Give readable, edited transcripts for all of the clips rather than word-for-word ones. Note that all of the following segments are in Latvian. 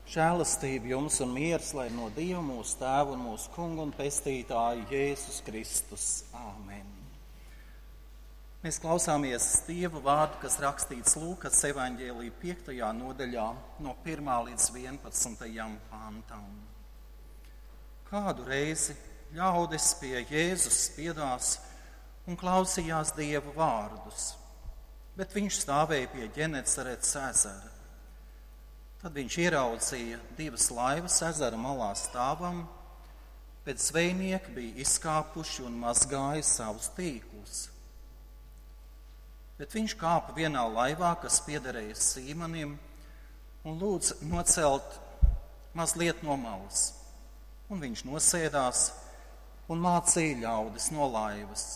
Žēlastība jums un miers, lai no Dieva mūsu Tēva un mūsu Kunga un Pestītāja Jēzus Kristus. Āmen. Mēs klausāmies Dieva vārdu, kas rakstīts Lūkas evaņģēlija 5. nodaļā no 1. līdz 11. pantam. Kādu reizi ļaudis pie Jēzus spiedās un klausījās Dieva vārdus, bet viņš stāvēja pie Ģenecaretes ezera. Tad viņš ieraudzīja 2 laivas ezera malā stāvam, bet zvejnieki bija izkāpuši un mazgāja savus tīklus. Bet viņš kāpa vienā laivā, kas piederēja Sīmanim, un lūdza nocelt mazliet no malas. Un viņš nosēdās un mācīja ļaudis no laivas.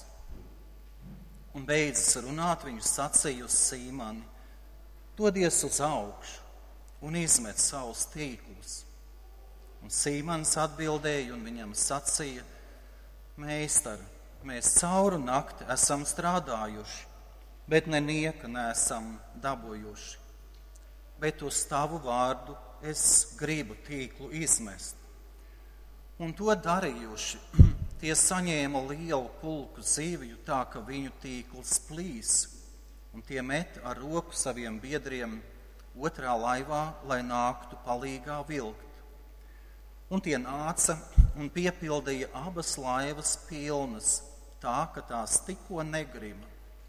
Un beidzis runāt, viņš sacīja uz Sīmani: dodies uz augšu un izmet savus tīklus. Un Sīmans atbildēja un viņam sacīja: Meistar, mēs cauru nakti esam strādājuši, bet nenieka neesam dabūjuši. Bet uz tavu vārdu es gribu tīklu izmest. Un to darījuši, tie saņēma lielu pulku zivju, tā ka viņu tīkls plīs, un tie met ar roku saviem biedriem otrā laivā, lai nāktu palīgā vilkt. Un tie nāca un piepildīja abas laivas pilnas, tā ka tās tikko negrima.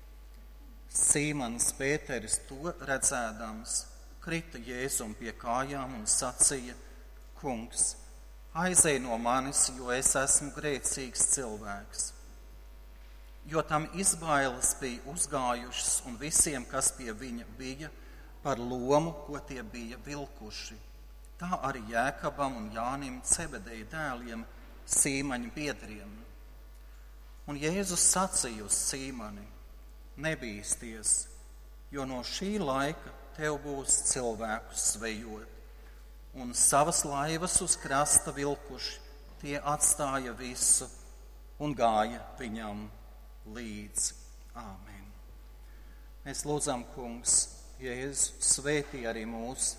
Sīmanis Pēteris to redzēdams krita Jēzum pie kājām un sacīja: Kungs, aizej no manis, jo es esmu grēcīgs cilvēks. Jo tam izbailes bija uzgājušas un visiem, kas pie viņa bija, par lomu, ko tie bija vilkuši. Tā arī Jēkabam un Jānim, Cebedeja dēliem, Sīmaņa biedriem. Un Jēzus sacīja uz Sīmani: nebīsties, jo no šī laika tev būs cilvēkus zvejot. Un savas laivas uz krasta vilkuši, tie atstāja visu un gāja viņam līdzi. Āmen. Mēs lūdzam, Kungs, Jēzu, svētī arī mūs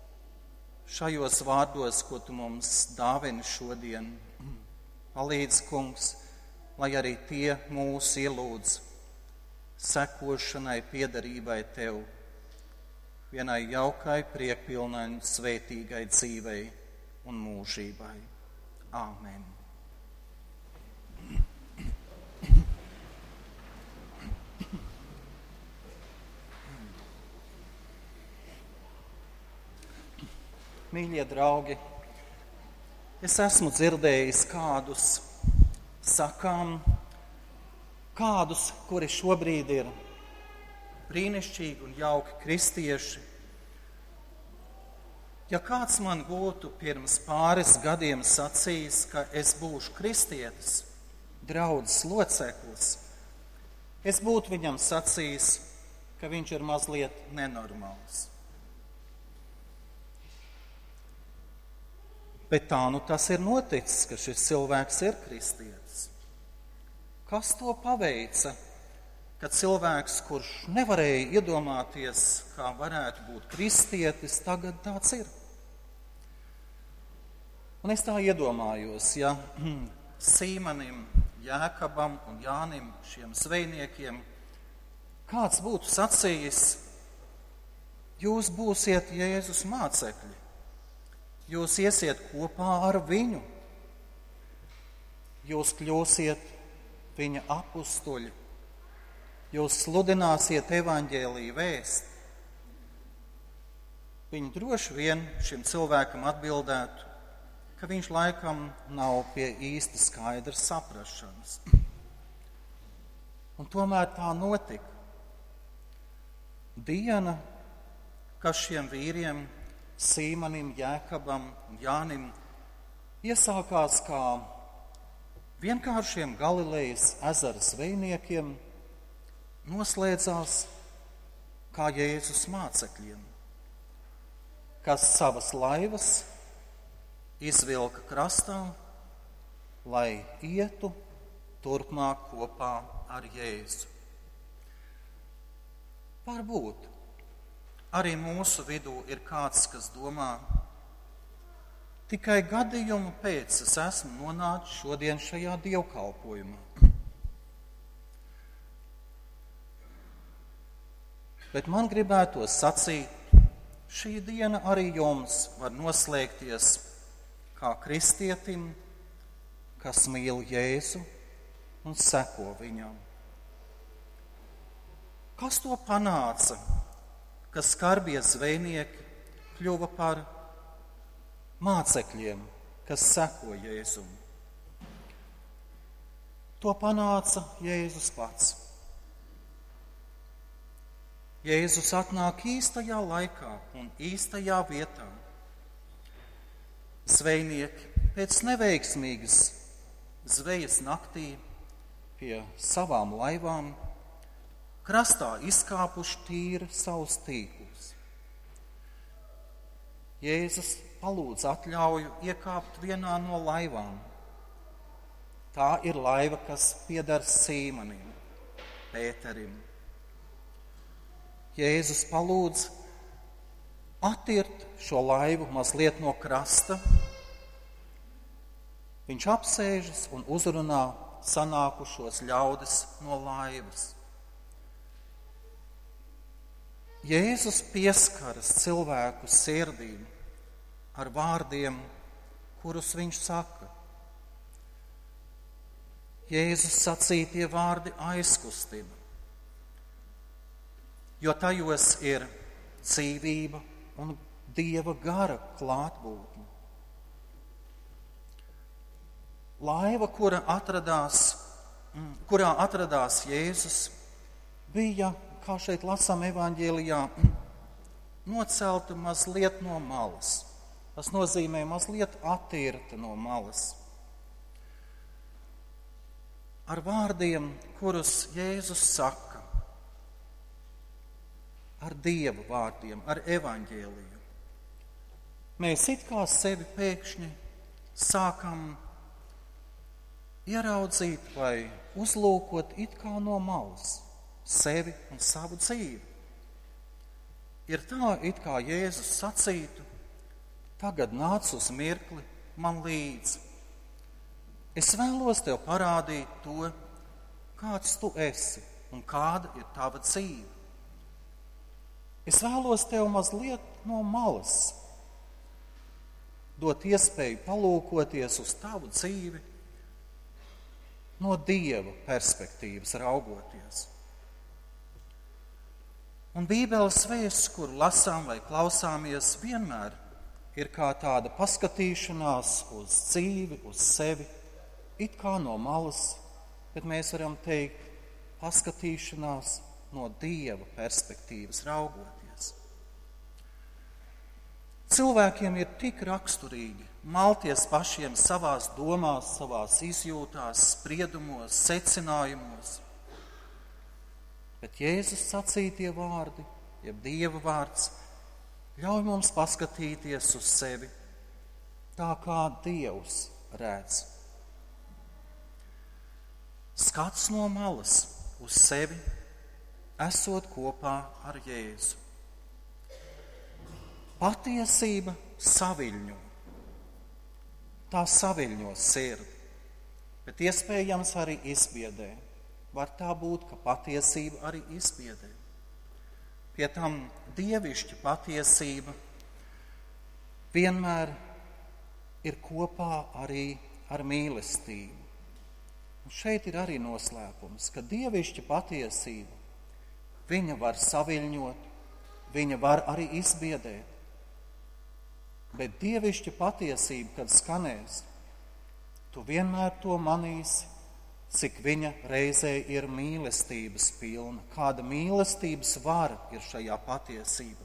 šajos vārdos, ko tu mums dāvini šodien. Palīdz, Kungs, lai arī tie mūs ielūdz sekošanai, piederībai tev, vienai jaukai, priekpilnai, svētīgai dzīvei un mūžībai. Āmen. Mīļie draugi, es esmu dzirdējis kādus sakām, kādus, kuri šobrīd ir brīnišķīgi un jauki kristieši. Ja kāds man būtu pirms pāris gadiem sacījis, ka es būšu kristietis, draudzes loceklis, es būtu viņam sacījis, ka viņš ir mazliet nenormāls. Bet tā nu tas ir noticis, ka šis cilvēks ir kristietis. Kas to paveica, ka cilvēks, kurš nevarēja iedomāties, kā varētu būt kristietis, tagad tāds ir? Un es tā iedomājos, ja Sīmanim, Jēkabam un Jānim, šiem zvejniekiem, kāds būtu sacījis: jūs būsiet Jēzus mācekļi. Jūs iesiet kopā ar viņu, jūs kļūsiet viņa apustuļi, jūs sludināsiet evaņģēliju vēsti. Viņi droši vien šim cilvēkam atbildētu, ka viņš laikam nav pie īsti skaidras saprašanas. Un tomēr tā notika. Diena, kas šiem vīriem, Sīmanim, Jēkabam un Jānim, iesākās kā vienkāršiem Galilejas ezera zvejniekiem, noslēdzās kā Jēzus mācekļiem, kas savas laivas izvilka krastā, lai ietu turpmāk kopā ar Jēzu. Varbūt arī mūsu vidū ir kāds, kas domā, Tikai gadījumu pēc es esmu nonācis šodien šajā dievkalpojumā. Bet man gribētos sacīt, šī diena arī jums var noslēgties kā kristietim, kas mīl Jēzu un seko viņam. Kas to panāca, ka skarbie zvejnieki kļuva par mācekļiem, kas seko Jēzum? To panāca Jēzus pats. Jēzus atnāk īstajā laikā un īstajā vietā. Zvejnieki pēc neveiksmīgas zvejas naktī pie savām laivām krastā izkāpuši tīri savus tīklus. Jēzus palūdz atļauju iekāpt vienā no laivām. Tā ir laiva, kas pieder Sīmanim, Pēterim. Jēzus palūdz attirt šo laivu mazliet no krasta. Viņš apsēžas un uzrunā sanākušos ļaudis no laivas. Jēzus pieskaras cilvēku sirdīm ar vārdiem, kurus viņš saka. Jēzus sacītie vārdi aizkustina, jo tajos ir dzīvība un Dieva gara klātbūtne. Laiva, kurā atradās Jēzus, bija, kā šeit lasām evaņģēlijā, nocelta mazliet no malas. Tas nozīmē mazliet attirta no malas. Ar vārdiem, kurus Jēzus saka, ar Dieva vārdiem, ar evaņģēliju. Mēs it kā sevi pēkšņi sākam ieraudzīt vai uzlūkot it kā no malas sevi un savu dzīvi. Ir tā, it kā Jēzus sacītu, tagad nāc uz mirkli man līdzi. Es vēlos tev parādīt to, kāds tu esi un kāda ir tava dzīve. Es vēlos tev mazliet no malas dot iespēju palūkoties uz tavu dzīvi no Dieva perspektīvas raugoties. Un Bībeles vēsts, kuru lasām vai klausāmies, vienmēr ir kā tāda paskatīšanās uz dzīvi, uz sevi, it kā no malas, bet mēs varam teikt paskatīšanās no Dieva perspektīvas raugoties. Cilvēkiem ir tik raksturīgi malties pašiem savās domās, savās izjūtās, spriedumos, secinājumos. Bet Jēzus sacītie vārdi, jeb Dieva vārds, ļauj mums paskatīties uz sevi tā, kā Dievs redz. Skats no malas uz sevi, esot kopā ar Jēzu. Patiesība saviļņo. Tā saviļņo sirdi, bet iespējams arī izbiedē. Var tā būt, ka patiesība arī izbiedē. Pie tam dievišķa patiesība vienmēr ir kopā arī ar mīlestību. Un šeit ir arī noslēpums, ka dievišķa patiesība, viņa var saviļņot, viņa var arī izbiedēt. Bet dievišķa patiesība, kad skanēs, tu vienmēr to manīsi, cik viņa reizē ir mīlestības pilna, kāda mīlestības vara ir šajā patiesībā.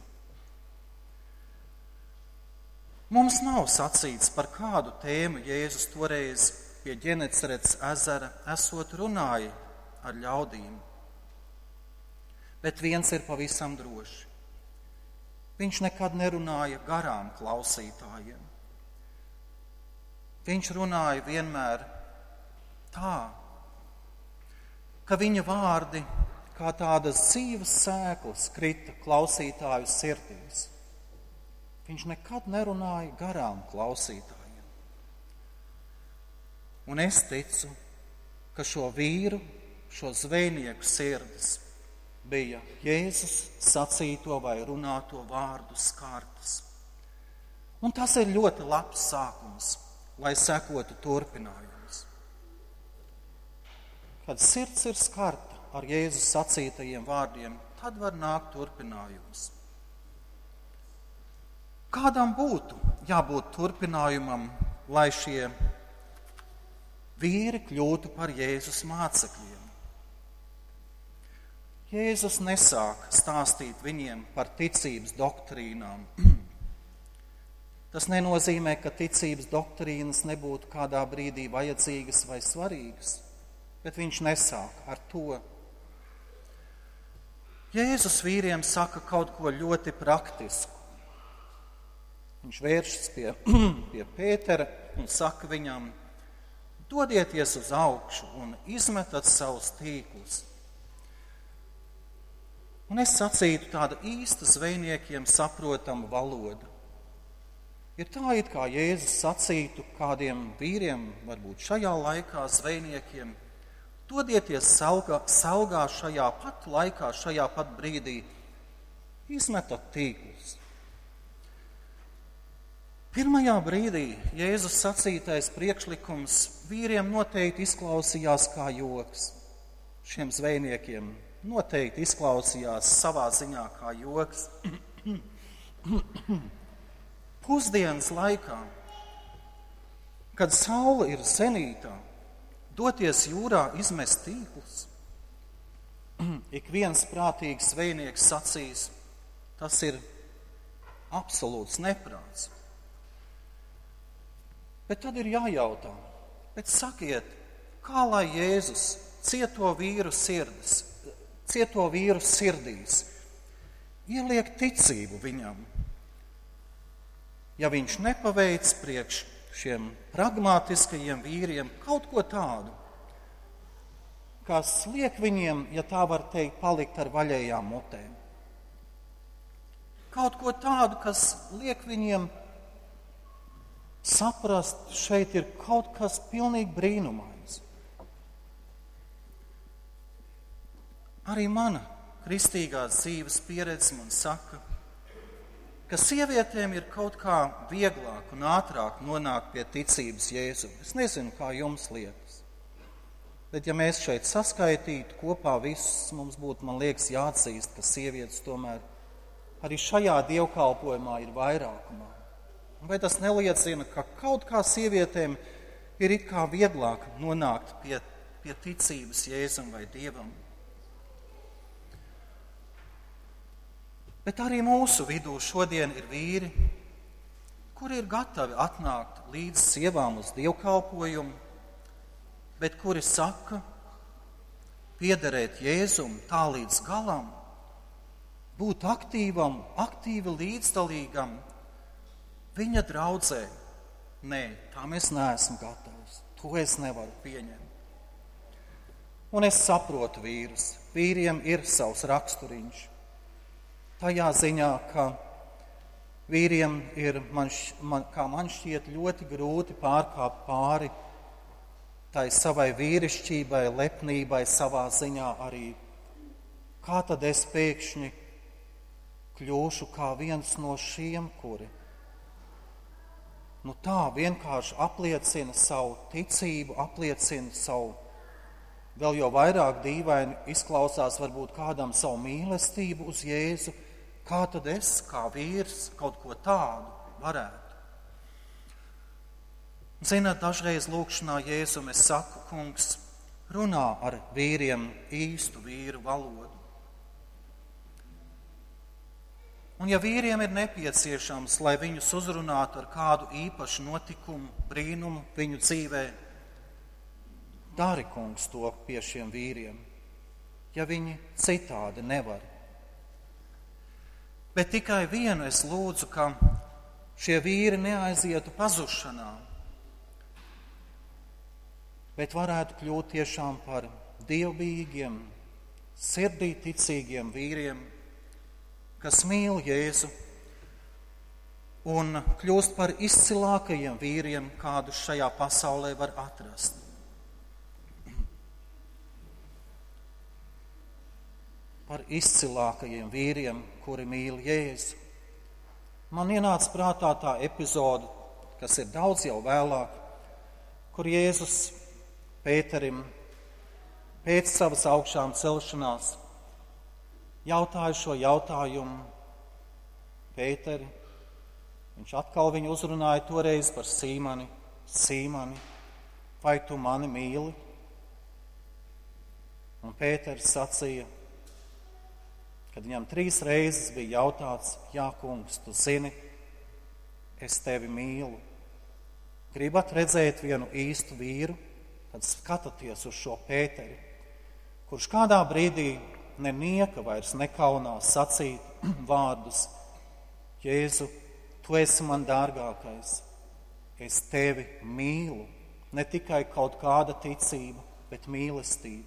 Mums nav sacīts, par kādu tēmu Jēzus toreiz pie Ģenecaretes ezera esot runāja ar ļaudīm. Bet viens ir pavisam droši. Viņš nekad nerunāja garām klausītājiem. Viņš runāja vienmēr tā, ka viņa vārdi kā tādas dzīves sēklas krita klausītāju sirdīs. Viņš nekad nerunāja garām klausītājiem. Un es ticu, ka šo vīru, šo zvejnieku sirdis bija Jēzus sacīto vai runāto vārdu skartas. Un tas ir ļoti labs sākums, lai sekotu turpinājums. Kad sirds ir skarta ar Jēzus sacītajiem vārdiem, tad var nākt turpinājums. Kādam būtu jābūt turpinājumam, lai šie vīri kļūtu par Jēzus mācekļiem? Jēzus nesāk stāstīt viņiem par ticības doktrīnām. Tas nenozīmē, ka ticības doktrīnas nebūtu kādā brīdī vajadzīgas vai svarīgas, bet viņš nesāk ar to. Jēzus vīriem saka kaut ko ļoti praktisku. Viņš vēršas pie Pētera un saka viņam: dodieties uz augšu un izmetat savus tīklus. Un es sacītu tāda īsta zvejniekiem saprotama valoda. Ir tā, it kā Jēzus sacītu kādiem vīriem, varbūt šajā laikā zvejniekiem: dodieties saugā šajā pat laikā, šajā pat brīdī, izmetat tīklus. Pirmajā brīdī Jēzus sacītais priekšlikums vīriem noteikti izklausījās kā joks. Šiem zvejniekiem noteikti izklausījās savā ziņā kā joks. Pusdienas laikā, kad saule ir zenītā, doties jūrā izmest tīklus. Ik viens prātīgs zvejnieks sacīs, tas ir absolūts neprāts. Bet tad ir jājautā, bet sakiet, kā lai Jēzus cieto vīru sirdīs ieliek ticību viņam, ja viņš nepaveic priekš šiem pragmātiskajiem vīriem kaut ko tādu, kas liek viņiem, ja tā var teikt, palikt ar vaļējām mutēm. Kaut ko tādu, kas liek viņiem saprast, šeit ir kaut kas pilnīgi brīnumains. Arī mana kristīgās dzīves pieredze man saka, ka sievietēm ir kaut kā vieglāk un ātrāk nonākt pie ticības Jēzum. Es nezinu, kā jums liekas. Bet ja mēs šeit saskaitītu kopā visus, mums būtu, man liekas, jāatzīst, ka sievietes tomēr arī šajā dievkalpojumā ir vairākumā. Vai tas neliecina, ka kaut kā sievietēm ir it kā vieglāk nonākt pie ticības Jēzum vai Dievam? Bet arī mūsu vidū šodien ir vīri, kuri ir gatavi atnākt līdz sievām uz dievkalpojumu, bet kuri saka, piederēt Jēzum tā līdz galam, būt aktīvam, aktīvi līdzdalīgam viņa draudzē. Nē, tam es neesmu gatavs, to es nevaru pieņemt. Un es saprotu vīrus, vīriem ir savs raksturiņš. Tajā ziņā, ka vīriem ir, kā man šķiet, ļoti grūti pārkāpt pāri tai savai vīrišķībai, lepnībai, savā ziņā arī. Kā tad es pēkšņi kļūšu kā viens no šiem, kuri tā vienkārši apliecina savu ticību, apliecina savu, vēl jau vairāk dīvaini izklausās varbūt kādam savu mīlestību uz Jēzu. Kā tad es, kā vīrs, kaut ko tādu varētu? Zināt, dažreiz lūkšanā Jēzum es saku, Kungs, runā ar vīriem īstu vīru valodu. Un ja vīriem ir nepieciešams, lai viņus uzrunātu ar kādu īpašu notikumu, brīnumu viņu dzīvē, dari, Kungs, to pie šiem vīriem, ja viņi citādi nevar. Bet tikai vienu es lūdzu, ka šie vīri neaizietu pazušanā, bet varētu kļūt tiešām par dievbijīgiem, sirdī ticīgiem vīriem, kas mīl Jēzu un kļūst par izcilākajiem vīriem, kādus šajā pasaulē var atrast. Par izcilākajiem vīriem, kuri mīl Jēzu. Man ienāca prātā tā epizode, kas ir daudz jau vēlāk, kur Jēzus Pēterim pēc savas augšām celšanās jautāja šo jautājumu. Pēteri, viņš atkal viņu uzrunāja toreiz par Sīmani. Sīmani, vai tu mani mīli? Un Pēteris sacīja, kad viņam 3 reizes bija jautāts, jā, kungs, tu zini, es tevi mīlu. Gribat redzēt vienu īstu vīru, tad skatieties uz šo Pēteri, kurš kādā brīdī nenieka vairs nekaunās sacīt vārdus: Jēzu, tu esi man dārgākais, es tevi mīlu, ne tikai kaut kāda ticība, bet mīlestība.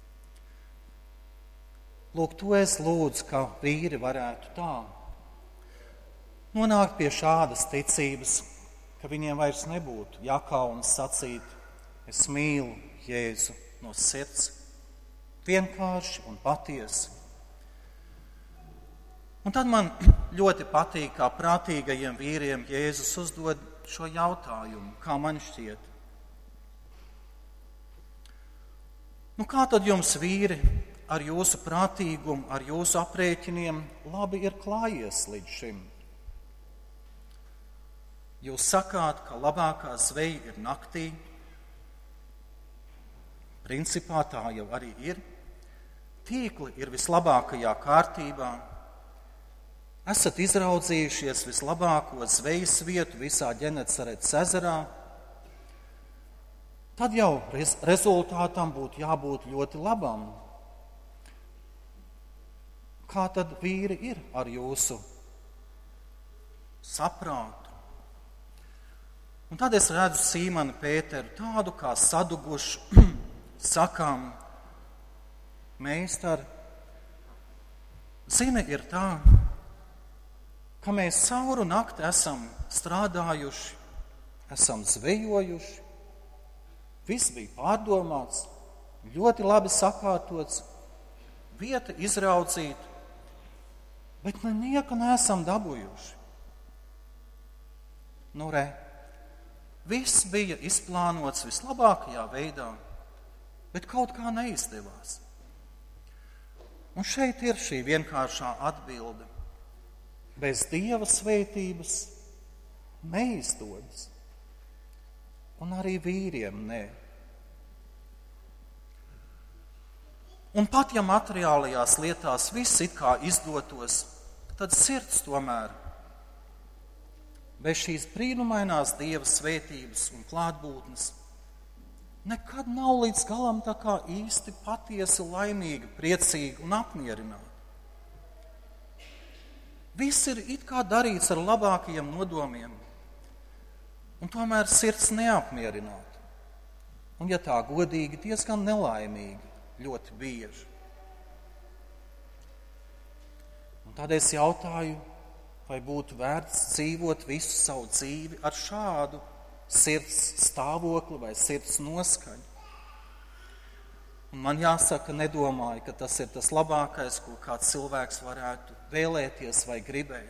Lūk, to es lūdzu, ka vīri varētu tā nonākt pie šādas ticības, ka viņiem vairs nebūtu jākaunas sacīt: es mīlu Jēzu no sirds, vienkārši un patiesi. Un tad man ļoti patīk, kā prātīgajiem vīriem Jēzus uzdod šo jautājumu, kā man šķiet. Kā tad jums, vīri, ar jūsu prātīgumu, ar jūsu aprēķiniem labi ir klājies līdz šim? Jūs sakāt, ka labākā zveja ir naktī. Principā tā jau arī ir. Tīkli ir vislabākajā kārtībā. Esat izraudzījušies vislabāko zvejas vietu visā Ģenecaretes ezerā. Tad jau rezultātam būtu jābūt ļoti labam. Kā tad vīri ir ar jūsu saprātu? Un tad es redzu Sīmanu Pēteru tādu kā sadugušu, sakām: Meistar, zini, ir tā, ka mēs cauru nakti esam strādājuši, esam zvejojuši, viss bija pārdomāts, ļoti labi sakārtots, vieta izraudzīta, bet neko neesam dabūjuši. Viss bija izplānots vislabākajā veidā, bet kaut kā neizdevās. Un šeit ir šī vienkāršā atbilde. Bez Dieva svētības neizdodas. Un arī vīriem nē. Un pat ja materiālajās lietās viss it kā izdotos, tad sirds tomēr bez šīs brīnumainās Dieva svētības un klātbūtnes nekad nav līdz galam tā kā īsti patiesi laimīga, priecīga un apmierināta. Viss ir it kā darīts ar labākajiem nodomiem, un tomēr sirds neapmierināta. Un, ja tā godīgi, diezgan nelaimīgi ļoti bieži. Un tad es jautāju, vai būtu vērts dzīvot visu savu dzīvi ar šādu sirds stāvokli vai sirds noskaņu. Un man jāsaka, nedomāju, ka tas ir tas labākais, ko kāds cilvēks varētu vēlēties vai gribēt.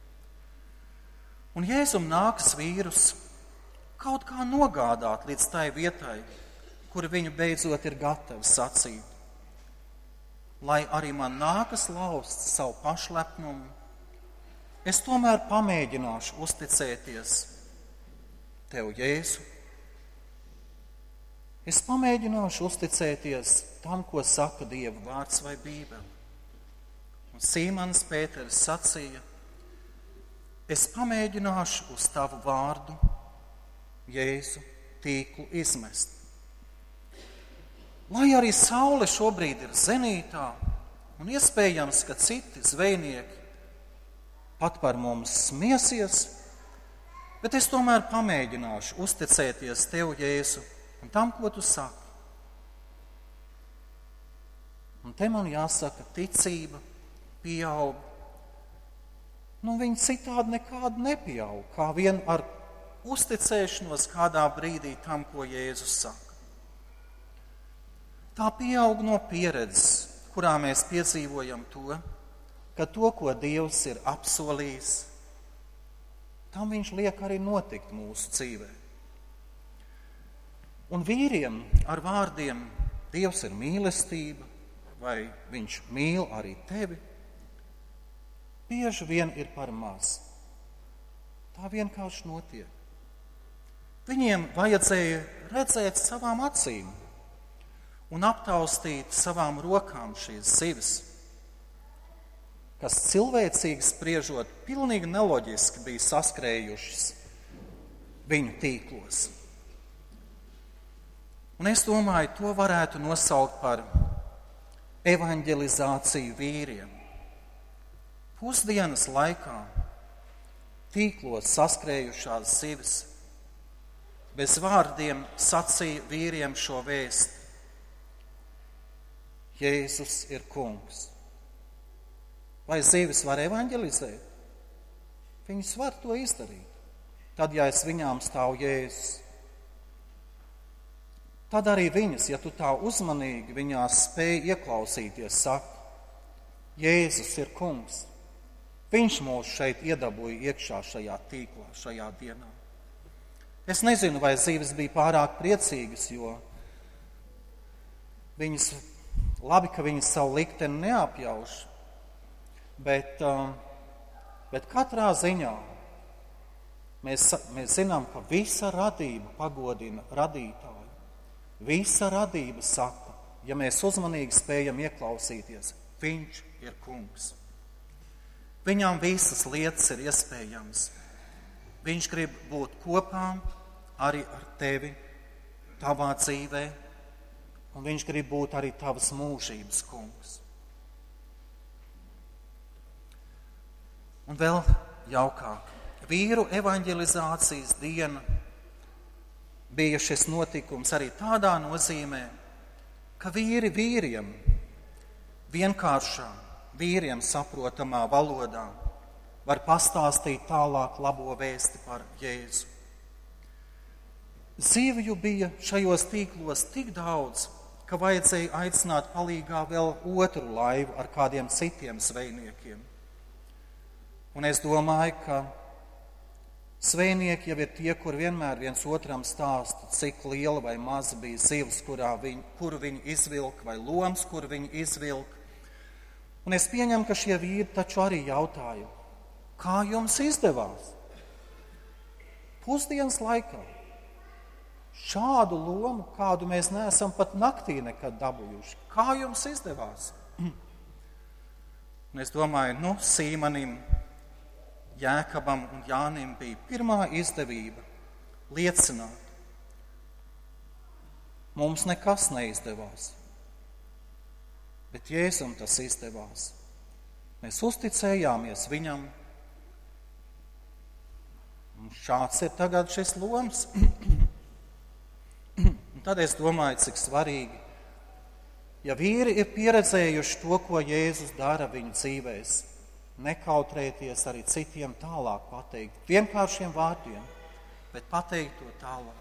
Un Jēzum nākas vīrus kaut kā nogādāt līdz tai vietai, kur viņu beidzot ir gatavi sacīt: lai arī man nākas laust savu pašlepnumu, es tomēr pamēģināšu uzticēties Tev, Jēzu. Es pamēģināšu uzticēties tam, ko saka Dieva vārds vai Bībele. Un Sīmans Pēteris sacīja: es pamēģināšu uz Tavu vārdu, Jēzu, tīklu izmest. Lai arī saule šobrīd ir zenītā, un iespējams, ka citi zvejnieki pat par mums smiesies, bet es tomēr pamēģināšu uzticēties Tev, Jēzu, un tam, ko Tu saki. Un te man jāsaka, ticība pieaug viņi citādi nekādu nepieaug, kā vien ar uzticēšanos kādā brīdī tam, ko Jēzus saka. Tā pieaug no pieredzes, kurā mēs piedzīvojam to, ka to, ko Dievs ir apsolījis, tam viņš liek arī notikt mūsu dzīvē. Un vīriem ar vārdiem Dievs ir mīlestība, vai viņš mīl arī tevi, bieži vien ir par maz. Tā vienkārši notiek. Viņiem vajadzēja redzēt savām acīm un aptaustīt savām rokām šīs zivis, kas cilvēcīgi spriežot pilnīgi neloģiski bija saskrējušas viņu tīklos. Un es domāju, to varētu nosaukt par evanģelizāciju vīriem. Pusdienas laikā tīklos saskrējušās zivis bez vārdiem sacīja vīriem šo vēstu: Jēzus ir kungs. Vai zivis var evanģelizēt? Viņas var to izdarīt. Tad, ja aiz viņām stāv Jēzus, tad arī viņas, ja tu tā uzmanīgi viņās spēj ieklausīties, saka: Jēzus ir kungs. Viņš mūs šeit iedabūja iekšā šajā tīklā, šajā dienā. Es nezinu, vai zivis bija pārāk priecīgas, jo viņas, labi, ka viņas savu likteni neapjauš, bet katrā ziņā mēs zinām, ka visa radība pagodina radītāju. Visa radība saka, ja mēs uzmanīgi spējam ieklausīties, viņš ir kungs. Viņam visas lietas ir iespējams. Viņš grib būt kopā arī ar tevi, tavā dzīvē, un viņš grib būt arī tavas mūžības kungs. Un vēl jaukāk, vīru evanģelizācijas diena bija šis notikums arī tādā nozīmē, ka vīri vīriem vienkāršā, vīriem saprotamā valodā var pastāstīt tālāk labo vēsti par Jēzu. Zivju bija šajos tīklos tik daudz, ka vajadzēja aicināt palīgā vēl otru laivu ar kādiem citiem zvejniekiem. Un es domāju, ka zvejnieki jau ir tie, kur vienmēr viens otram stāsta, cik liela vai maza bija zivs, kuru viņi izvilka, vai loms, kuru viņi izvilka. Un es pieņemu, ka šie vīri taču arī jautāja: kā jums izdevās? Pusdienas laikā šādu lomu, kādu mēs neesam pat naktī nekad dabūjuši. Kā jums izdevās? Un es domāju, Sīmanim, Jēkabam un Jānim bija pirmā izdevība liecināt: mums nekas neizdevās, bet Jēzum tas izdevās. Mēs uzticējāmies viņam. Un šāds ir tagad šis loms. Un tad es domāju, cik svarīgi, ja vīri ir pieredzējuši to, ko Jēzus dara viņu dzīvēs, nekautrēties arī citiem tālāk pateikt, vienkāršiem vārdiem, bet pateikt to tālāk.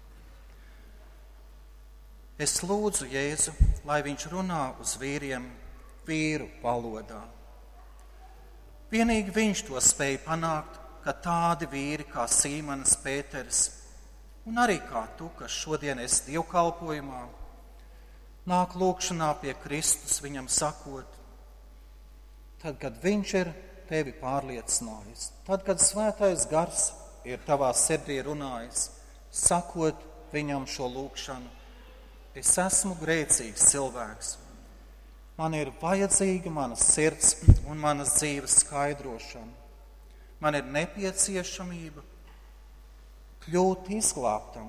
Es lūdzu Jēzu, lai viņš runā uz vīriem vīru valodā. Vienīgi viņš to spēja panākt, ka tādi vīri kā Sīmanis, Pēteris un arī kā tu, kas šodien esi dievkalpojumā, nāk lūgšanā pie Kristus viņam sakot, tad, kad viņš ir tevi pārliecinājis, tad, kad svētais gars ir tavā sirdī runājis, sakot viņam šo lūgšanu: es esmu grēcīgs cilvēks. Man ir vajadzīga mana sirds un manas dzīves skaidrošana. Man ir nepieciešamība kļūt izglābtam.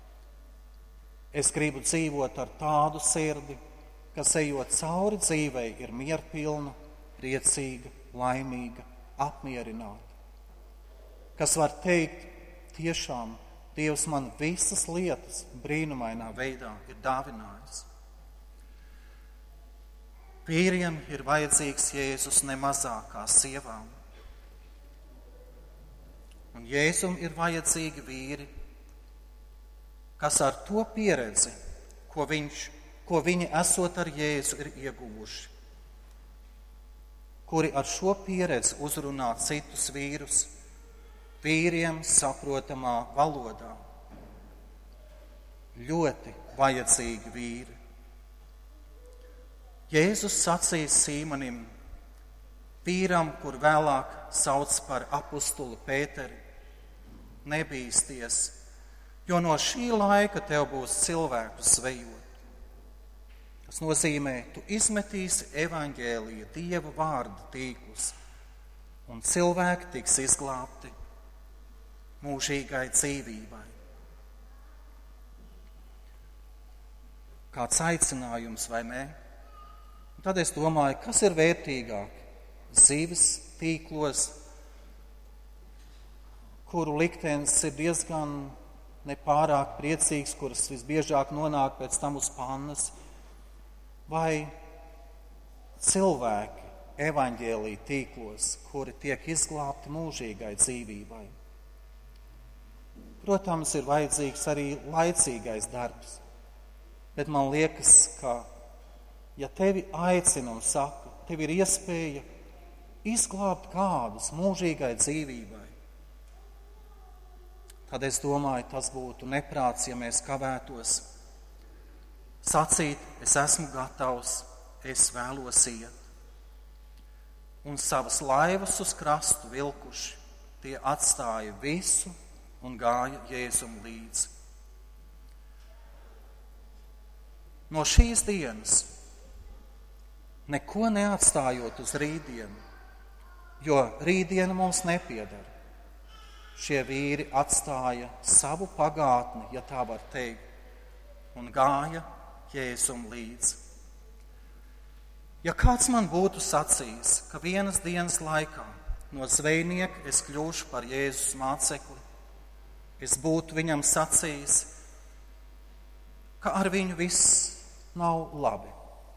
Es gribu dzīvot ar tādu sirdi, kas ejot cauri dzīvei ir mierpilna, priecīga, laimīga, apmierināta. Kas var teikt, tiešām Dievs man visas lietas brīnumainā veidā ir dāvinājis. Vīriem ir vajadzīgs Jēzus ne mazāk kā sievām. Un Jēzum ir vajadzīgi vīri, kas ar to pieredzi, ko viņi esot ar Jēzu ir ieguvuši, kuri ar šo pieredzi uzrunā citus vīrus, vīriem saprotamā valodā. Ļoti vajadzīgi vīri. Jēzus sacīja Sīmanim, vīram, kur vēlāk sauc par apustuli Pēteri, nebīsties, jo no šī laika tev būs cilvēku zvejot. Tas nozīmē, tu izmetīsi evaņģēlija Dieva vārda tīklus, un cilvēki tiks izglābti mūžīgai dzīvībai. Kāds aicinājums, vai ne? Un tad es domāju, kas ir vērtīgāk? Zivis tīklos, kuru liktenis ir diezgan nepārāk priecīgs, kuras visbiežāk nonāk pēc tam uz pannas, vai cilvēki evaņģēlija tīklos, kuri tiek izglābti mūžīgai dzīvībai. Protams, ir vajadzīgs arī laicīgais darbs, bet man liekas, ka, ja tevi aicina un saka, tev ir iespēja izglābt kādus mūžīgai dzīvībai, tad es domāju, tas būtu neprāts, ja mēs kavētos sacīt, es esmu gatavs, es vēlos iet. Un savas laivas uz krastu vilkuši, tie atstāja visu un gāja Jēzum līdzi. No šīs dienas neko neatstājot uz rītdienu, jo rītdiena mums nepiedara. Šie vīri atstāja savu pagātni, ja tā var teikt, un gāja Jēzum līdzi. Ja kāds man būtu sacījis, ka vienas dienas laikā no zvejnieka es kļūšu par Jēzus mācekli, es būtu viņam sacījis, ka ar viņu viss nav labi.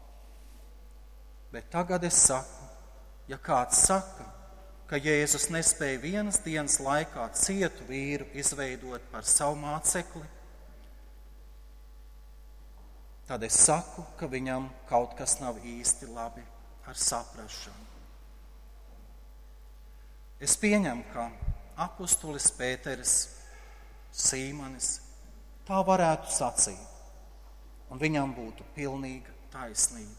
Bet tagad es saku, ja kāds saka, ka Jēzus nespēja vienas dienas laikā cietu vīru izveidot par savu mācekli, tad es saku, ka viņam kaut kas nav īsti labi ar saprašanu. Es pieņemu, ka apustulis Pēteris, Sīmanis tā varētu sacīt, un viņam būtu pilnīga taisnība.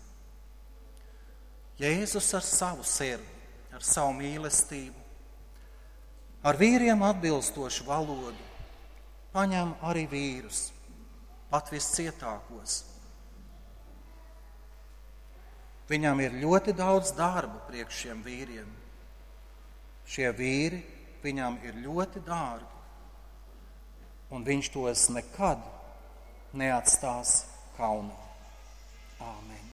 Jēzus ar savu sirdi, ar savu mīlestību, ar vīriem atbilstošu valodu, paņem arī vīrus, pat viscietākos. Viņam ir ļoti daudz darba priekš šiem vīriem. Šie vīri viņam ir ļoti dārgi, un viņš tos nekad neatstās kaunā. Āmen.